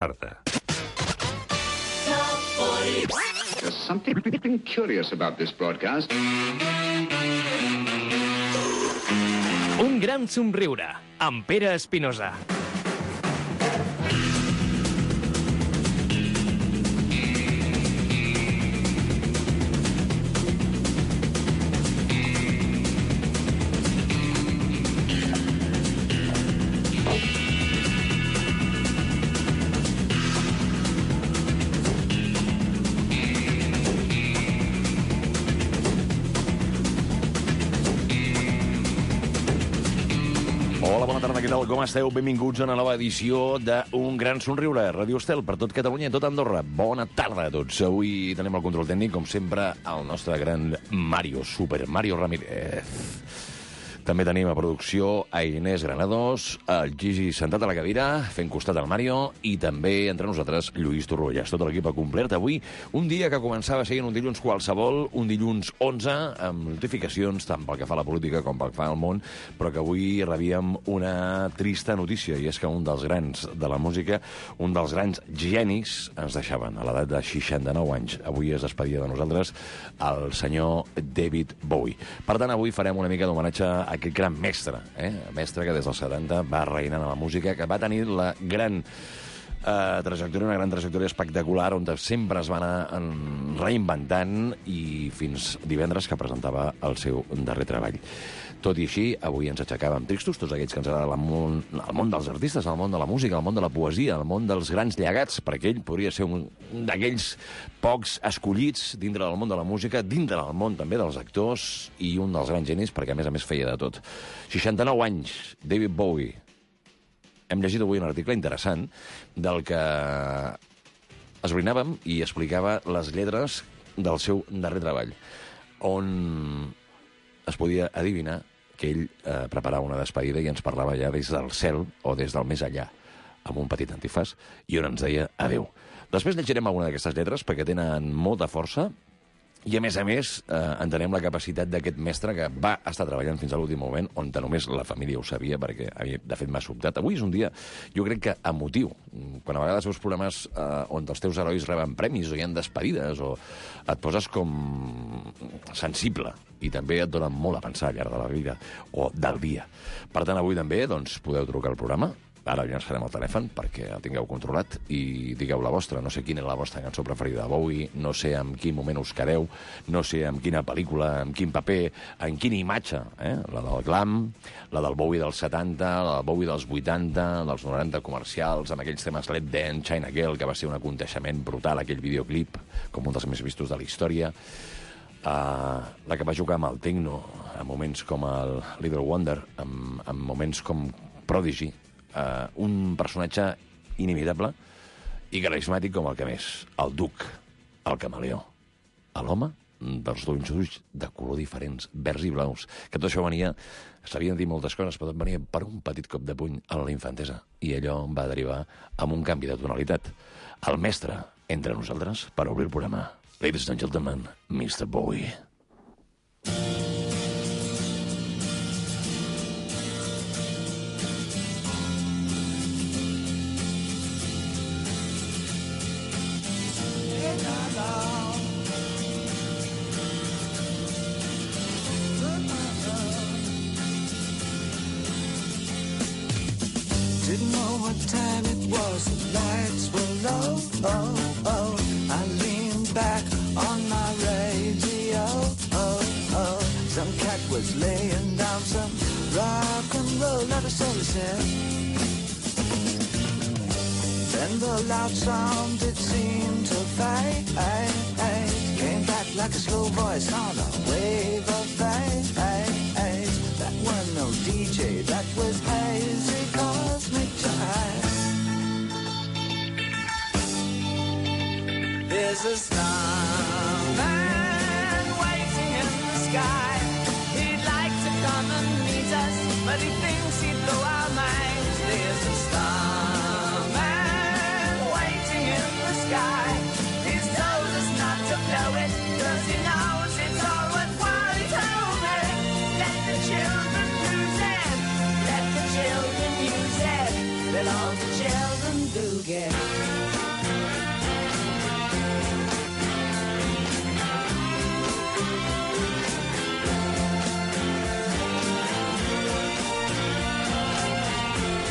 Tarda. There's something curious about this broadcast. Un gran somriure, amb Pere Espinosa. Com esteu? Benvinguts a una nova edició d'Un Gran Somriure. Ràdio Estel per tot Catalunya i tot Andorra. Bona tarda a tots. Avui tenim el control tècnic, com sempre, el nostre gran Mario, Super Mario Ramírez. També tenim a producció a Inés Granados, el Gigi sentat a la cadira, fent costat al Mario, i també entre nosaltres Lluís Torroelles. Tot l'equip ha complert avui un dia que començava sent un dilluns qualsevol, un dilluns 11, amb notificacions tant pel que fa a la política com pel que fa al món, però que avui rebíem una trista notícia, i és que un dels grans de la música, un dels grans genis, ens deixaven a l'edat de 69 anys. Avui es despedia de nosaltres el senyor David Bowie. Per tant, avui farem una mica d'homenatge a aquest gran mestre, mestre que des dels 70 va reinant a la música, que va tenir la gran trajectòria, una gran trajectòria espectacular, on sempre es va anar reinventant, i fins divendres que presentava el seu darrer treball. Tot i així, avui ens aixecàvem tristos, tots aquells que ens agrada el món dels artistes, el món de la música, el món de la poesia, el món dels grans llegats, perquè ell podria ser un d'aquells pocs escollits dintre del món de la música, dintre del món també dels actors, i un dels grans genis, perquè a més feia de tot. 69 anys, David Bowie. Hem llegit avui un article interessant del que esbrinàvem i explicava les lletres del seu darrer treball, on es podia adivinar que ell preparava una despedida i ens parlava ja des del cel o des del més allà, amb un petit antifàs, i on ens deia adeu. Després llegirem alguna d'aquestes lletres perquè tenen molta força, i a més entenem la capacitat d'aquest mestre que va estar treballant fins a l'últim moment, on només la família ho sabia, perquè de fet m'ha sobtat. Avui és un dia, jo crec que emotiu, quan a vegades veus programes on els teus herois reben premis o hi ha despedides, o et poses com sensible, i també et donen molt a pensar al llarg de la vida o del dia. Per tant, avui també podeu trucar al programa. Ara llançarem el telèfon perquè el tingueu controlat i digueu la vostra. No sé quina és la vostra cançó preferida de Bowie, no sé en quin moment us quedeu, no sé en quina pel·lícula, en quin paper, en quina imatge, la del glam, la del Bowie dels 70, la del Bowie dels 80, dels 90 comercials, amb aquells temes Let Dance, China Girl, que va ser un aconteixement brutal, aquell videoclip, com un dels més vistos de la història. La que va jugar amb el techno, en moments com el Little Wonder, en moments com Prodigy, un personatge inimitable i carismàtic com el que més, el Duc, el camaleó, l'home dels dos ulls de color diferents, verds i blaus, que tot això venia, sabien dir moltes coses, però tot venia per un petit cop de puny a la infantesa, i allò va derivar en un canvi de tonalitat. El mestre entre nosaltres per obrir el programa. Ladies and gentlemen, Mr. Bowie. Didn't know what time it was, the lights were low, I leaned back on my radio, some cat was laying down some rock and roll, never so said. Then the loud sound, it seemed to fade, came back like a slow voice on a wave of bass. That was no DJ, that was hazy cosmic jive. There's a starman waiting in the sky. He'd like to come and meet us, but he thinks he'd blow our minds. There's a starman waiting in the sky. He's told us not to blow it, 'cause he knows it's all worthwhile. He told me, let the children use it, let the children use it, let all the children do get.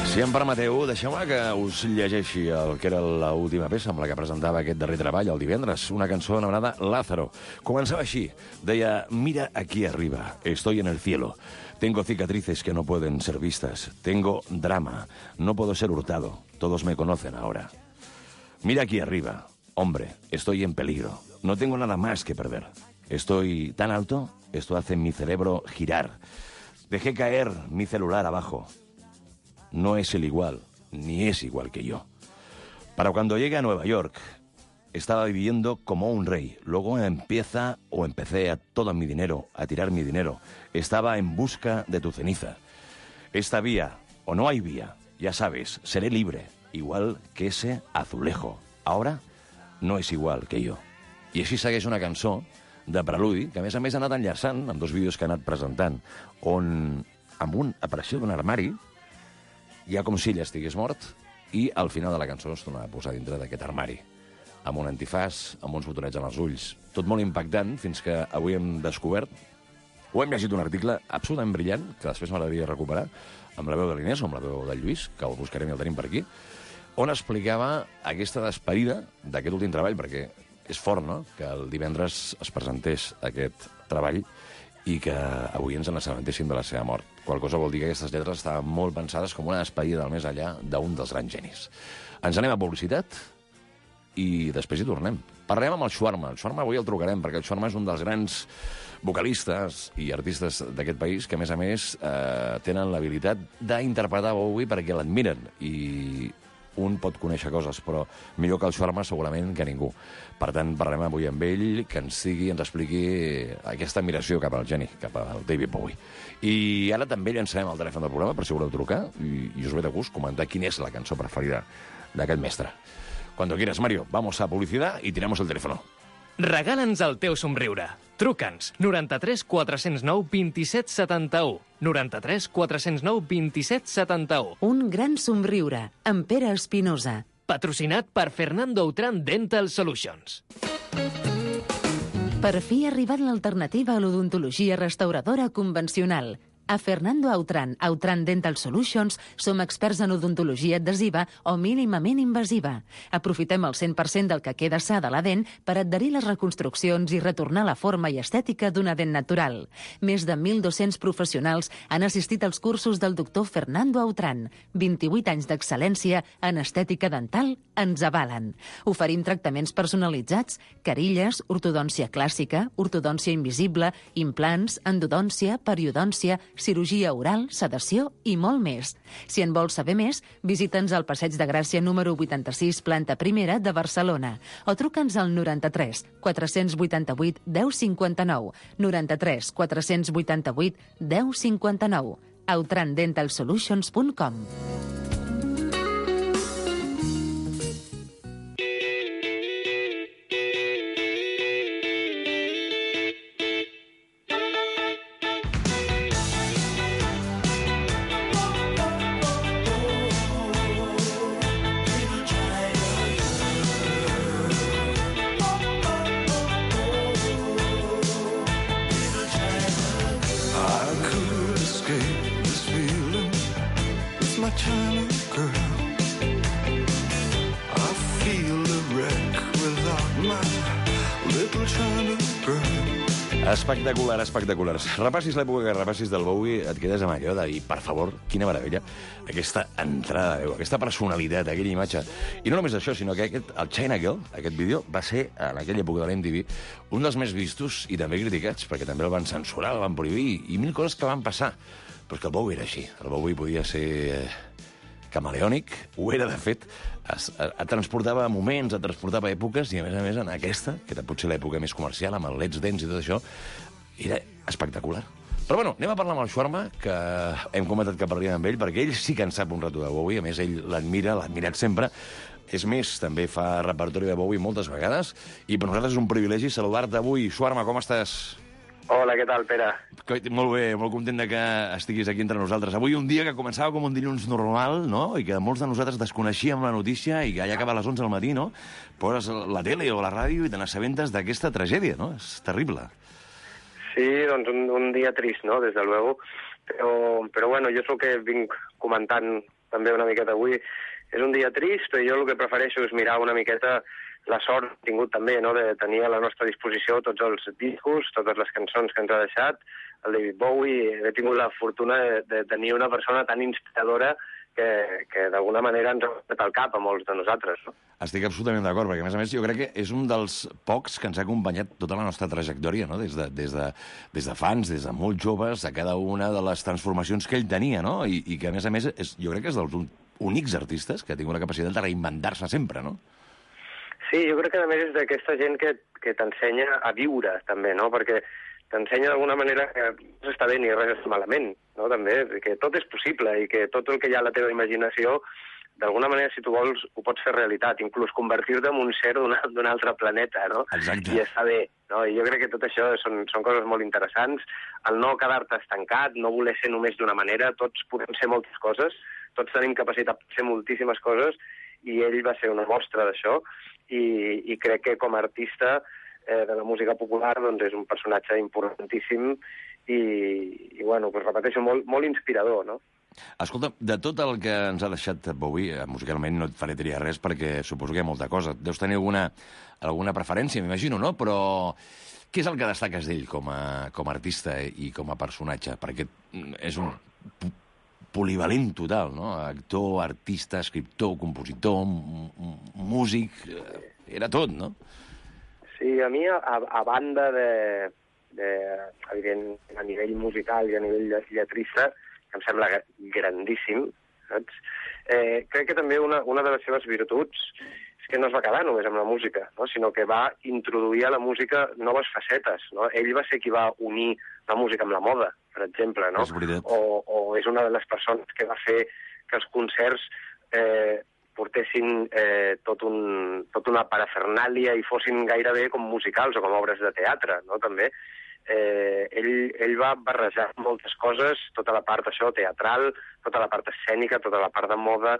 Si em permeteu, deixeu-me que us llegeixi el que era l'última peça amb la que presentava aquest darrer treball el divendres, una cançó anomenada Lázaro. Començava així, deia: mira aquí arriba, estoy en el cielo, tengo cicatrices que no pueden ser vistas, tengo drama, no puedo ser hurtado, todos me conocen ahora. Mira aquí arriba, hombre, estoy en peligro, no tengo nada más que perder. Estoy tan alto, esto hace mi cerebro girar. Dejé caer mi celular abajo. No es el igual, ni es igual que yo. Para cuando llegue a Nueva York, estaba viviendo como un rey. Luego empecé a todo mi dinero, a tirar mi dinero. Estaba en busca de tu ceniza. Esta vía, o no hay vía, ya sabes, seré libre, igual que ese azulejo. Ahora no és igual que jo. I així segueix una cançó de preludi, que a més ha anat enllaçant amb dos vídeos que ha anat presentant, on amb una aparició d'un armari hi ha com si ella estigués mort i al final de la cançó es torna a posar dintre d'aquest armari, amb un antifàs, amb uns botonets en els ulls. Tot molt impactant, fins que avui hem descobert, o hem llegit un article absolutament brillant, que després m'agradaria recuperar, amb la veu de l'Inés o amb la veu del Lluís, que el buscarem i el tenim per aquí, on explicava aquesta despedida d'aquest últim treball, perquè és fort, no?, que el divendres es presentés aquest treball i que avui ens n'assabentéssim de la seva mort. Qual cosa vol dir que aquestes lletres estaven molt pensades com una despedida del més enllà d'un dels grans genis. Ens anem a publicitat i després hi tornem. Parlem amb el Shawarma. El Shawarma avui el trucarem, perquè el Shawarma és un dels grans vocalistes i artistes d'aquest país que, a més, tenen l'habilitat d'interpretar Bowie perquè l'admiren. I un pot conèixer coses, però millor que el Shawarma segurament que ningú. Per tant, parlem avui amb ell, que ens expliqui aquesta admiració cap al geni, cap al David Bowie. I ara també llancem el telèfon del programa per si voleu trucar i us ve de gust comentar quina és la cançó preferida d'aquest mestre. Cuando quieras, Mario, vamos a publicidad y tiramos el teléfono. Regala'ns el teu somriure. Truca'ns 93 409 27 71. 93 409 27 71. Un gran somriure, amb Pere Espinosa. Patrocinat per Fernando Autran Dental Solutions. Per fi ha arribat l'alternativa a l'odontologia restauradora convencional. A Fernando Autran Dental Solutions som experts en odontologia adhesiva o mínimament invasiva. Aprofitem el 100% del que queda sa de la dent per adherir les reconstruccions i retornar la forma i estètica d'una dent natural. Més de 1.200 professionals han assistit als cursos del doctor Fernando Autran. 28 anys d'excel·lència en estètica dental ens avalen. Oferim tractaments personalitzats, carilles, ortodòncia clàssica, ortodòncia invisible, implants, endodòncia, periodòncia, cirurgia oral, sedació i molt més. Si en vols saber més, visita'ns al Passeig de Gràcia número 86, planta primera de Barcelona, o truca'ns al 93 488 1059, 93 488 1059, autrandentalsolutions.com. Espectacular, espectacular. Repassis l'època que repassis del Bowie, et quedes amb allò de dir, per favor, quina meravella, aquesta entrada de veu, aquesta personalitat, aquella imatge. I no només això, sinó que el China Girl, aquest vídeo, va ser, en aquella època de l'MTV, un dels més vistos i també criticats, perquè també el van censurar, el van prohibir, i mil coses que van passar. Però és que el Bowie era així. El Bowie podia ser camaleònic, ho era, de fet, et transportava moments, et transportava èpoques, i a més, en aquesta, que era potser l'època més comercial, amb el Let's Dance i tot això, era espectacular. Però bueno, anem a parlar amb el Shawarma, que hem comentat que parlaríem amb ell, perquè ell sí que en sap un rato de Bowie, a més, ell l'admira, l'ha admirat sempre. És més, també fa repertori de Bowie moltes vegades, i per nosaltres és un privilegi saludar-te avui. Shawarma, com estàs? Hola, què tal, Pere? Molt bé, molt content que estiguis aquí entre nosaltres. Avui un dia que començava com un dilluns normal, no?, i que molts de nosaltres desconeixíem la notícia i que ja acaba a les 11 del matí, no?, poses la tele o la ràdio i te n'assabentes d'aquesta tragèdia, no? És terrible. Sí, doncs un dia trist, no?, des de luego. Però bueno, jo és el que vinc comentant també una miqueta avui. És un dia trist, però jo el que prefereixo és mirar una miqueta la sort que hem tingut també, no?, de tenir a la nostra disposició tots els discos, totes les cançons que ens ha deixat, el David Bowie. He tingut la fortuna de tenir una persona tan inspiradora que d'alguna manera ens ha fet el cap a molts de nosaltres, no? Estic absolutament d'acord, perquè, a més, jo crec que és un dels pocs que ens ha acompanyat tota la nostra trajectòria, no?, des de fans, des de molt joves, a cada una de les transformacions que ell tenia, no?, i que, a més, jo crec que és dels únics artistes que ha tingut la capacitat de reinventar-se sempre, no? Sí, jo crec que, a més, és d'aquesta gent que t'ensenya a viure, també, no?, perquè t'ensenya d'alguna manera que res està bé ni res està malament, no?, també, que tot és possible i que tot el que hi ha a la teva imaginació, d'alguna manera, si tu vols, ho pots fer realitat, inclús convertir-te en un ser d'un altre planeta, no? Exacte. I està bé, no? I jo crec que tot això són coses molt interessants. El no quedar-te estancat, no voler ser només d'una manera, tots podem ser moltes coses, tots tenim capacitat de fer moltíssimes coses, i ell va ser una mostra d'això, i crec que com a artista de la música popular doncs és un personatge importantíssim i bueno, pues repeteixo, molt inspirador, no? Escolta, de tot el que ens ha deixat Bowie, musicalment no et faré triar res perquè suposo que hi ha molta cosa. Deus tenir alguna preferència, m'imagino, no? Però què és el que destaques d'ell com a artista i com a personatge? Perquè és un polivalent total, no? Actor, artista, escriptor, compositor, músic, era tot, no? Sí, a mi, a banda evident, a nivell musical i a nivell lletrista, que em sembla grandíssim, saps? Crec que també una de les seves virtuts és que no es va quedar només amb la música, no?, sinó que va introduir a la música noves facetes, no? Ell va ser qui va unir la música amb la moda, per exemple, no? És veritat. O és una de les persones que va fer que els concerts portessin tota una parafernàlia i fossin gairebé com musicals o com obres de teatre, no?, també. Ell va barrejar moltes coses, tota la part això teatral, tota la part escènica, tota la part de moda.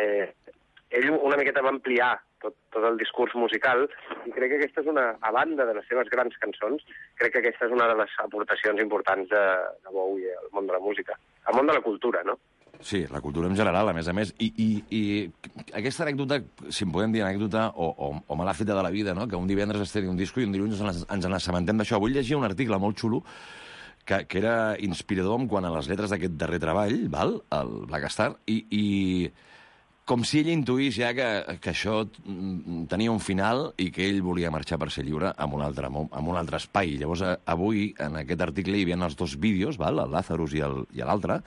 Ell una miqueta va ampliar tot el discurs musical i crec que aquesta és a banda de les seves grans cançons, crec que aquesta és una de les aportacions importants de Bowie al món de la música, al món de la cultura, no? Sí, la cultura en general, a més. I aquesta anècdota, si en podem dir anècdota, o mala feta de la vida, no?, que un divendres es tenia un disco i un dilluns ens n'assabentem d'això. Avui llegia un article molt xulo que era inspirador quant a les lletres d'aquest darrer treball, val? El Black Star, i com si ell intuís ja que això tenia un final i que ell volia marxar per ser lliure en un altre espai. Llavors, avui, en aquest article, hi havia els dos vídeos, val? El Lazarus i l'altre,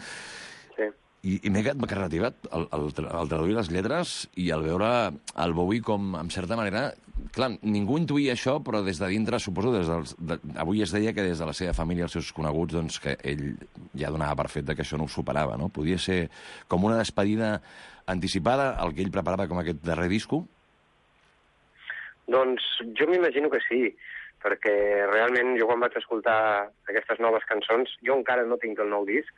i m'he quedat reativat al traduir les lletres i al veure el Bowie com, en certa manera... Clar, ningú intuïa això, però des de dintre, suposo, avui es deia que des de la seva família, els seus coneguts, doncs que ell ja donava per fet que això no ho superava, no? Podia ser com una despedida anticipada, el que ell preparava com aquest darrer disco? Doncs jo m'imagino que sí, perquè realment jo quan vaig escoltar aquestes noves cançons, jo encara no tinc el nou disc,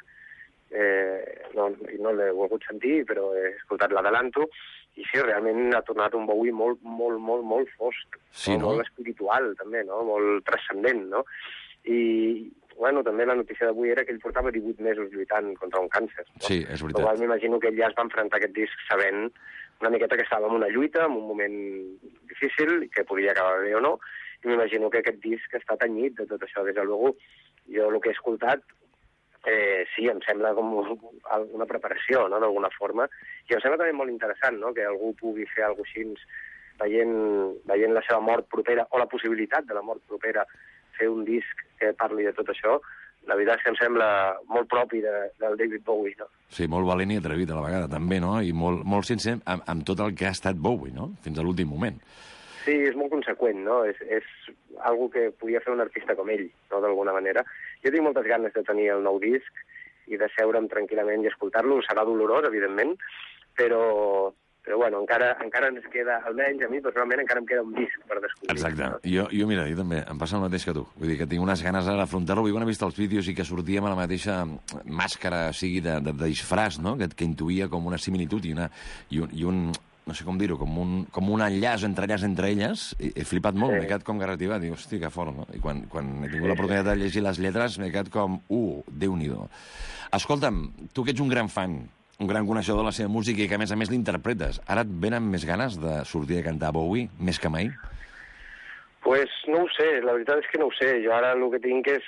no l'he volgut sentir, però he escoltat l'adelanto, i sí, realment ha tornat un Bowie molt fosc, sí, no? Molt espiritual, també, no? Molt transcendent, no? I, bueno, també la notícia d'avui era que ell portava 18 mesos lluitant contra un càncer, no? Sí, és veritat. Igual m'imagino que ell ja es va enfrontar a aquest disc sabent una miqueta que estava en una lluita, en un moment difícil, que podia acabar bé o no, i m'imagino que aquest disc està tenyit de tot això. Des de luego, jo el que he escoltat, sí, em sembla com una preparació, no?, d'alguna forma. I em sembla també molt interessant, no?, que algú pugui fer alguna cosa així veient la seva mort propera, o la possibilitat de la mort propera, fer un disc que parli de tot això. La veritat és que em sembla molt propi del David Bowie, no? Sí, molt valent i atrevit a la vegada, també, no? I molt sincer amb tot el que ha estat Bowie, no?, fins a l'últim moment. Sí, és molt conseqüent, no? És algo que podia fer un artista com ell, no?, d'alguna manera. Jo tinc moltes ganes de tenir el nou disc i de seure'm tranquil·lament i escoltar-lo. Serà dolorós, evidentment, però bueno, encara ens queda, almenys a mi, personalment, encara em queda un disc per descobrir. Exacte. No? Jo, mira, jo també, em passa el mateix que tu. Vull dir que tinc unes ganes ara d'afrontar-lo. Quan he vist els vídeos i que sortíem a la mateixa màscara, o sigui, de disfraç, no?, que intuïa com una similitud i un no sé com dir-ho, com un enllaç entre elles, he flipat molt, m'he quedat com garrativat, dic, hosti, que fort, no? I quan he tingut l'oportunitat de llegir les lletres, m'he quedat com, Déu-n'hi-do. Escolta'm, tu que ets un gran fan, un gran coneixedor de la seva música i que, a més l'interpretes. Ara et venen més ganes de sortir a cantar Bowie, més que mai? Pues no ho sé, la veritat és que no ho sé. Jo ara el que tinc és...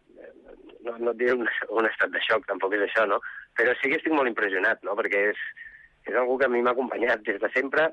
No et diré un estat de xoc, tampoc és això, no? Però sí que estic molt impressionat, no? Perquè és algú que a mi m'ha acompanyat des de sempre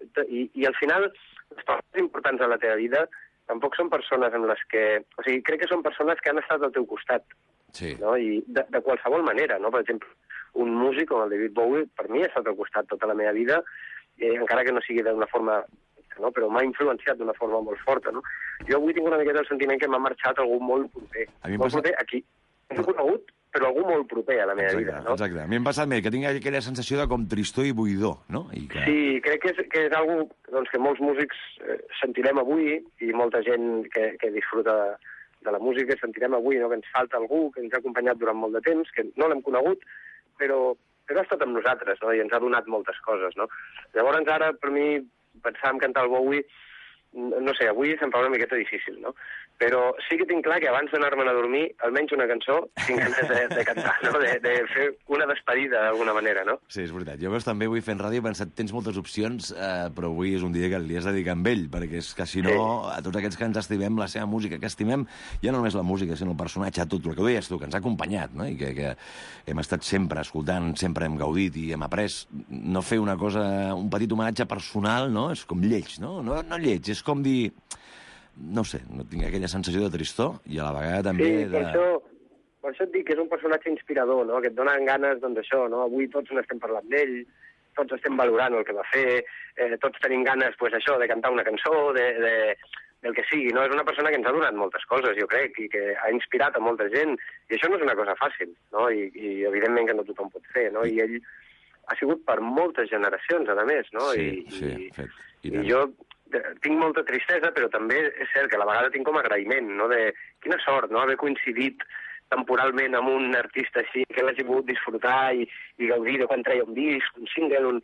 i al final les persones importants de la teva vida tampoc són persones amb les que... O sigui, crec que són persones que han estat al teu costat, Sí. no? I de qualsevol manera, no? Per exemple, un músic com el David Bowie, per mi ha estat al costat tota la meva vida, encara que no sigui d'una forma... No? Però m'ha influenciat d'una forma molt forta, no? Jo avui tinc una miqueta el sentiment que m'ha marxat algú molt proper. A mi em molt passa- proper aquí. He conegut, però algú molt proper a la meva vida, no? Exacte. A mi em passa més que tinc aquella sensació de com tristor i buidor, no? I que... Sí, crec que és algo doncs, que molts músics sentirem avui i molta gent que disfruta de la música sentirem avui, no? Que ens falta algú que ens ha acompanyat durant molt de temps, que no l'hem conegut, però ha estat amb nosaltres, no? I ens ha donat moltes coses, no? Llavors ara, per mi, pensar en cantar el Bowie, no sé, avui se'm fa una miqueta difícil, no? Però sí que tinc clar que abans d'anar-me'n a dormir, almenys una cançó, tinc ganes de cantar, no? De fer una despedida d'alguna manera, no? Sí, és veritat. Jo veus també avui fent ràdio he pensat, tens moltes opcions, però avui és un dia que li has de dedicar amb ell, perquè és que si no, a tots aquests que ens estimem la seva música, que estimem ja no només la música, sinó el personatge, tot el que deies tu, que ens ha acompanyat, no? I que hem estat sempre escoltant, sempre hem gaudit i hem après no fer una cosa, un petit homenatge personal, no? És com lleig, no? No lleig, és com dir... No sé, no tinc aquella sensació de tristor i a la vegada també Sí, de... per això et dic que és un personatge inspirador, no? Que et donen ganes, doncs això, no? Avui tots n'estem parlant d'ell, tots estem valorant el que va fer, tots tenim ganes, pues, això, de cantar una cançó, del que sigui, no? És una persona que ens ha donat moltes coses, jo crec, i que ha inspirat a molta gent, i això no és una cosa fàcil, no? I evidentment que no tothom pot fer, no? I ell ha sigut per moltes generacions, a més, no? Sí, fet. I jo tinc molta tristesa, però també és cert que a la vegada tinc com agraïment, no? De quina sort, no? Haver coincidit temporalment amb un artista així, que l'hagi pogut disfrutar i gaudir de quan treia un disc, un single,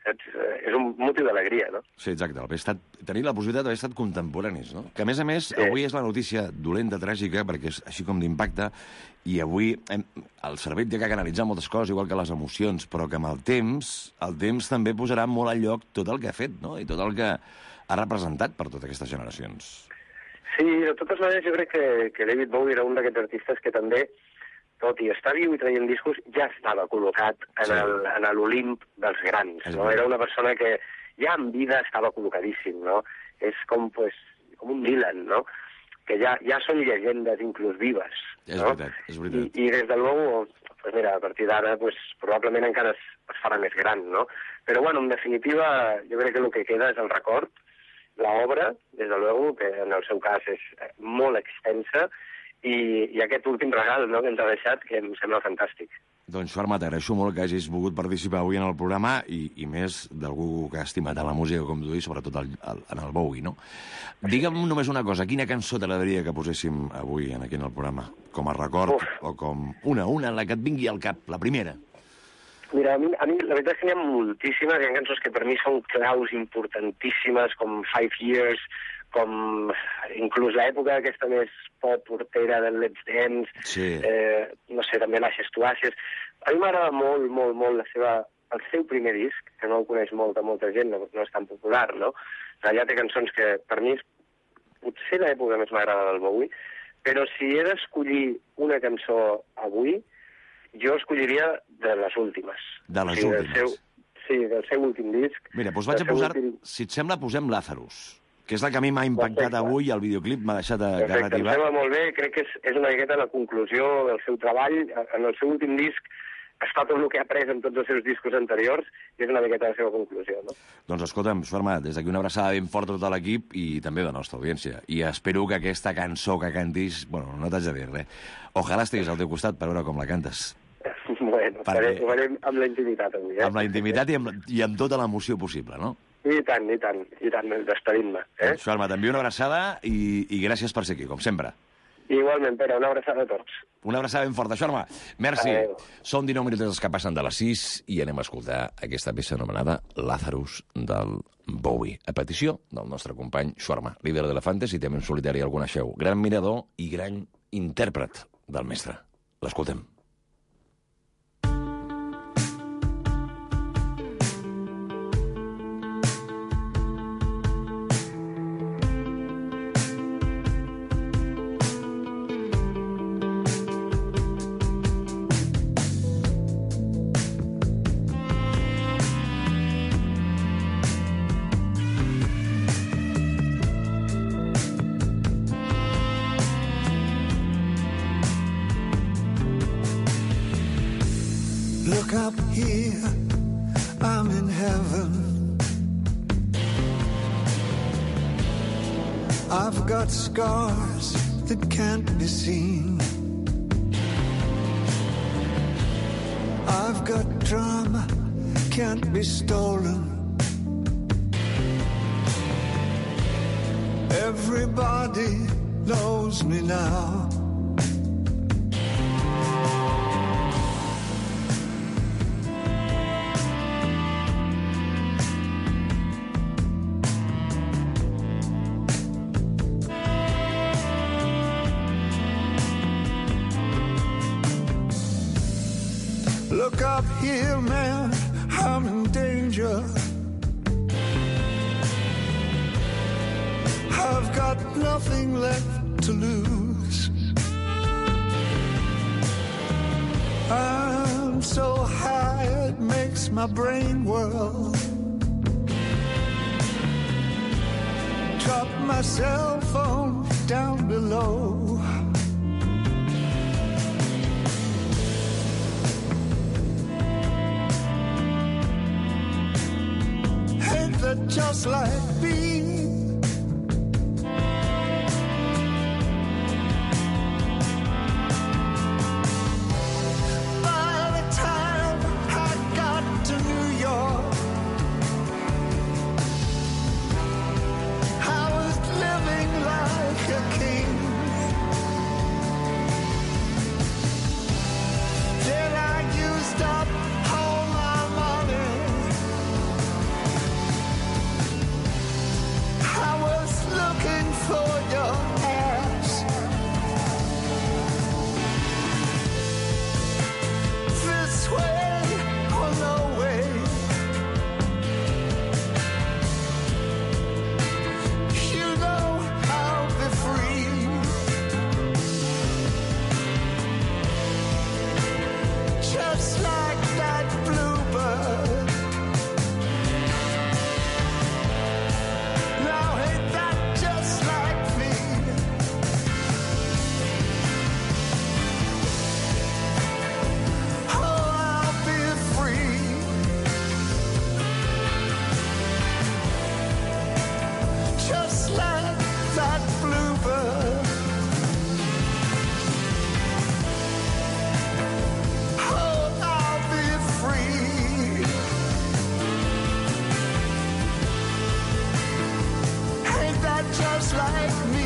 és un motiu d'alegria, no? Sí, exacte. Tenir la possibilitat d'haver estat contemporanis, no? Que, a més, avui és la notícia dolenta, tràgica, perquè és així com d'impacte, i avui el cervell té que canalitzar moltes coses, igual que les emocions, però que amb el temps també posarà molt al lloc tot el que ha fet, no? I tot el que ha representat per totes aquestes generacions. Sí, de totes maneres jo crec que David Bowie era un d'aquests artistes que també, tot i estar viu i traient discos, ja estava col·locat en l'Olimp dels grans, no? Era una persona que ja en vida estava col·locadíssim, no? És com un Dylan, no? Que ja són llegendes inclús vives, no? És veritat. I des de luego, pues mira, a partir d'ara, pues, probablement encara es farà més gran, no? Però, bueno, en definitiva, jo crec que el que queda és el record, l'obra, des de luego, que en el seu cas és molt extensa, i aquest últim regal, no?, que ens ha deixat, que em sembla fantàstic. Doncs, Xuarma, t'agraeixo molt que hagis volgut participar avui en el programa i més d'algú que ha estimat la música, com tu, i sobretot en el Bowie, no? Digue'm només una cosa, quina cançó t'agradaria que poséssim avui aquí en el programa? Com a record o com... Una, la que et vingui al cap, la primera. Mira, a mi la veritat és que n'hi ha moltíssimes, hi ha cançons que per mi són claus importantíssimes, com 5 Years, com inclús l'època aquesta més pop portera del Let's Dance, sí. No sé, també l'Ashes to Ashes. A mi m'agrada molt, molt, molt el seu primer disc, que no el coneix molta gent, no és tan popular, no? Allà té cançons que per mi és potser l'època més m'agrada del Bowie, però si he d'escollir una cançó avui, jo escolliria de les últimes. De les últimes? Del seu últim disc. Mira, doncs vaig a posar, si et sembla, posem Lazarus, que és la que a mi m'ha impactat avui, el videoclip m'ha deixat garrativat. Em sembla molt bé, crec que és una miqueta la conclusió del seu treball. En el seu últim disc està tot el que ha après en tots els seus discos anteriors i és una miqueta la seva conclusió, no? Doncs escolta'm, Xuarma, des d'aquí una abraçada ben forta a tot l'equip i també de la nostra audiència. I espero que aquesta cançó que cantis... Bueno, no t'haig de dir res. Ojalà estiguis al teu costat per veure com la cantes. Bueno, ho farem amb la intimitat avui, Amb la intimitat i amb tota l'emoció possible, no? I tant, despedint-me. Xuarma, t'envio una abraçada i gràcies per ser aquí, com sempre. Igualment, Pere, una abraçada a tots. Una abraçada ben forta. Xuarma, merci. Adeu. Són 19 minuts els que passen de les 6 i anem a escoltar aquesta peça anomenada Lazarus del Bowie, a petició del nostre company Xuarma, líder d'Elefantes i també en solitari el coneixeu. Gran mirador i gran intèrpret del mestre. L'escoltem. I've got scars that can't be seen. I've got drama, can't be stolen. Everybody knows me now. Look up here, man, I'm in danger. I've got nothing left to lose. I'm so high it makes my brain whirl. Drop my cell phone down below. Just like me. By the time I got to New York, I was living like a king. Then I used up all my money. I was looking for your ass. This way or no way. You know I'll be free. Just like that bluebird. Now ain't that just like me? Oh, I'll be free. Just like that bluebird. Oh, I'll be free. Ain't that just like me?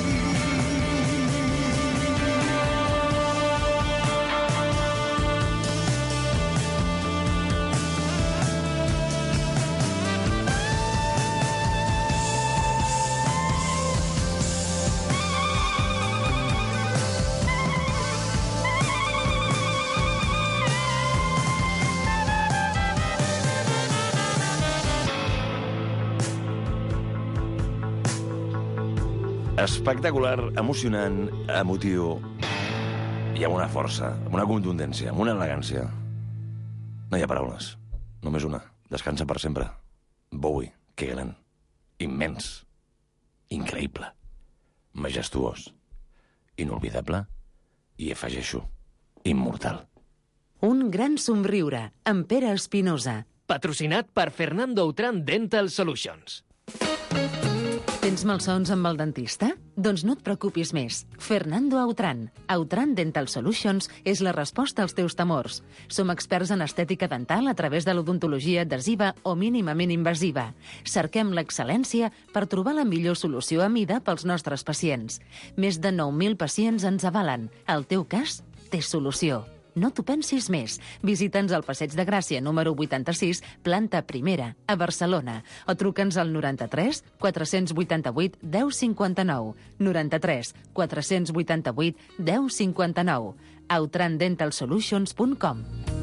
Espectacular, emocionant, emotiu i amb una força, amb una contundència, amb una elegància. No hi ha paraules, només una. Descansa per sempre. Bowie, que gran, immens, increïble, majestuós, inolvidable i, afegeixo, immortal. Un gran somriure, amb Pere Espinosa. Patrocinat per Fernando Outram Dental Solutions. Tens malsons amb el dentista? Doncs no et preocupis més. Fernando Outram. Outram Dental Solutions és la resposta als teus temors. Som experts en estètica dental a través de l'odontologia adhesiva o mínimament invasiva. Cerquem l'excel·lència per trobar la millor solució a mida pels nostres pacients. Més de 9.000 pacients ens avalen. El teu cas té solució. No t'ho pensis més. Visita'ns al Passeig de Gràcia, número 86, planta primera, a Barcelona. O truca'ns al 93 488 1059. 93 488 1059. outramdentalsolutions.com.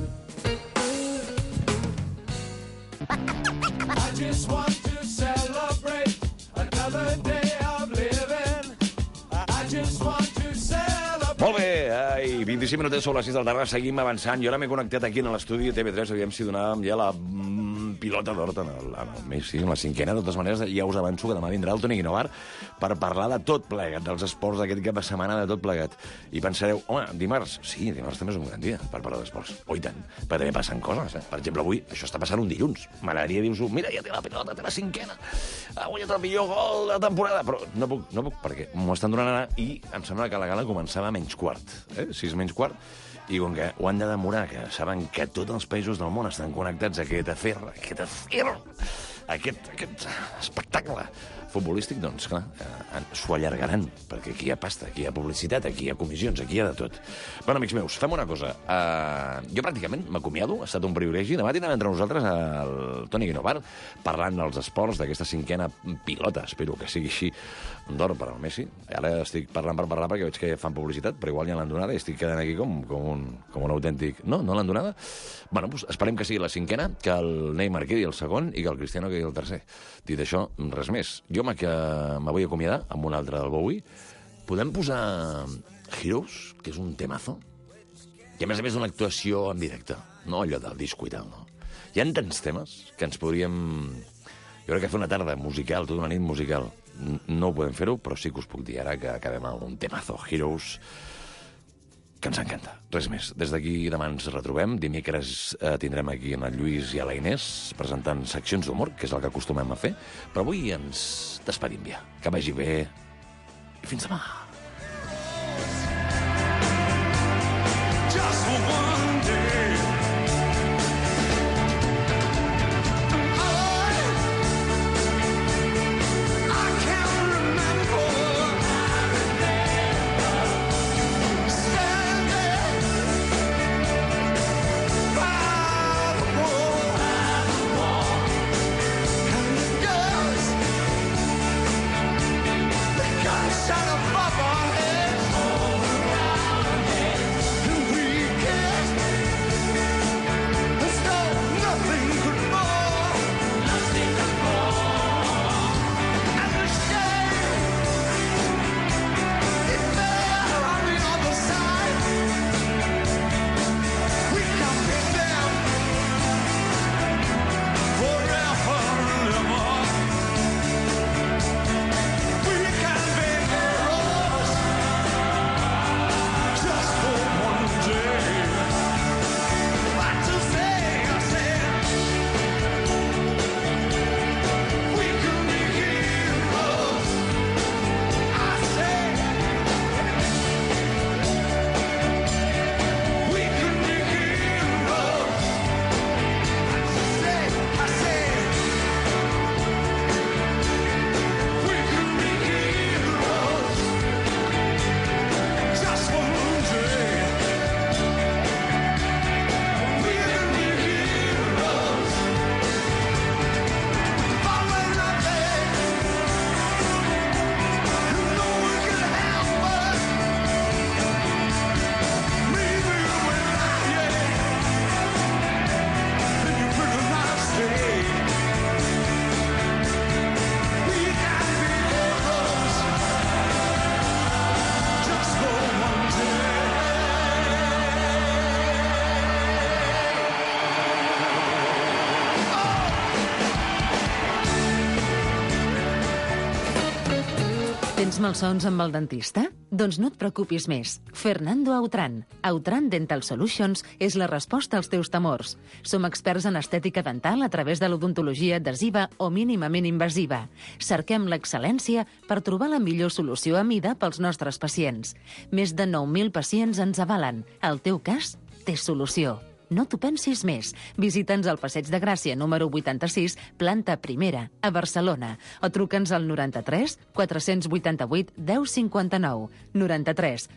I just want to celebrate another day of living. I just want to celebrate. Molt bé, 25 minutets sobre les 6 del tarda, seguim avançant. Jo ara m'he connectat aquí en l'estudi TV3, aviam si donàvem ja la pilota pilota d'or en el Messi, en la cinquena. De totes maneres, ja us avanço que demà vindrà el Toni Guinovar per parlar de tot plegat, dels esports d'aquest cap de setmana, de tot plegat. I pensareu, home, dimarts? Sí, dimarts també és un gran dia per parlar d'esports. Oh, i tant. Però també passen coses, Per exemple, avui, això està passant un dilluns. M'agradaria dir-vos, mira, ja té la pilota, té la cinquena, ha guanyat el millor gol de temporada. Però no puc, perquè m'ho estan donant ara i em sembla que la gala començava a menys quart. 6 menys quart. I com que ho han de demorar, que saben que tots els països del món estan connectats a aquest afer, aquest espectacle futbolístic, doncs, clar, s'ho allargaran, perquè aquí hi ha pasta, aquí hi ha publicitat, aquí hi ha comissions, aquí hi ha de tot. Bueno, amics meus, fem una cosa. Jo pràcticament m'acomiado, ha estat un privilegi. Demà tindrem entre nosaltres el Toni Guinovar parlant dels esports, d'aquesta cinquena pilota, espero que sigui així, d'or per al Messi. Ara estic parlant per parlar perquè veig que fan publicitat, però igual ja l'han donada i estic quedant aquí com un autèntic... No l'han donada? Bueno, doncs esperem que sigui la cinquena, que el Neymar quedi el segon i que el Cristiano quedi el tercer. Dit això, res més. Jo me vull acomiadar amb un altre del Bowie. Podem posar Heroes, que és un temazo? I a més una actuació en directe, no allò del disco i tal, no? Hi ha tants temes que ens podríem... Jo crec que fer una tarda musical, tota una nit musical, no ho podem fer-ho, però sí que us puc dir ara que acabem amb un temazo, Heroes, que ens encanta. Res més. Des d'aquí demà ens retrobem. Dimecres tindrem aquí en el Lluís i a la Inés presentant seccions d'humor, que és el que acostumem a fer, però avui ens despedim ja. Que vagi bé i fins demà. Just for one day. I can't remember standing by the wall, and the gunshot above our heads. Tens malsons amb el dentista? Doncs no et preocupis més. Fernando Autran. Autran Dental Solutions és la resposta als teus temors. Som experts en estètica dental a través de l'odontologia adhesiva o mínimament invasiva. Cerquem l'excel·lència per trobar la millor solució a mida pels nostres pacients. Més de 9.000 pacients ens avalen. El teu cas té solució. No t'ho pensis més. Visita'ns al Passeig de Gràcia, número 86, planta primera, a Barcelona. O truca'ns al 93 488 1059. 93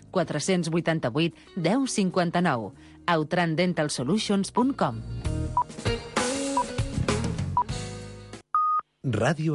488 1059. autrandentalsolutions.com. Ràdio